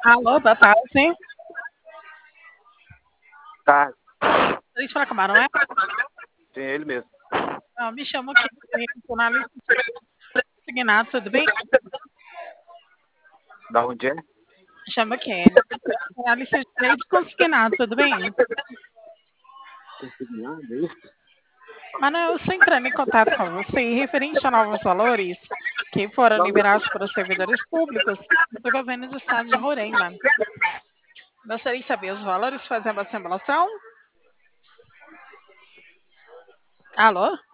Alô, boa tarde. Tá, Deixa eu falar com o Manuel. sim, ele mesmo. Não, me chamo aqui, jornalista Signado, tudo bem? Da onde é? Me chamo aqui, jornalista de direito consignado, tudo bem? Consignado, é isso? Manuel, eu estou entrando em contato com você referente a novos valores que foram liberados para os servidores públicos do governo do estado de Roraima. Gostaria de saber os valores, fazer uma simulação? Alô?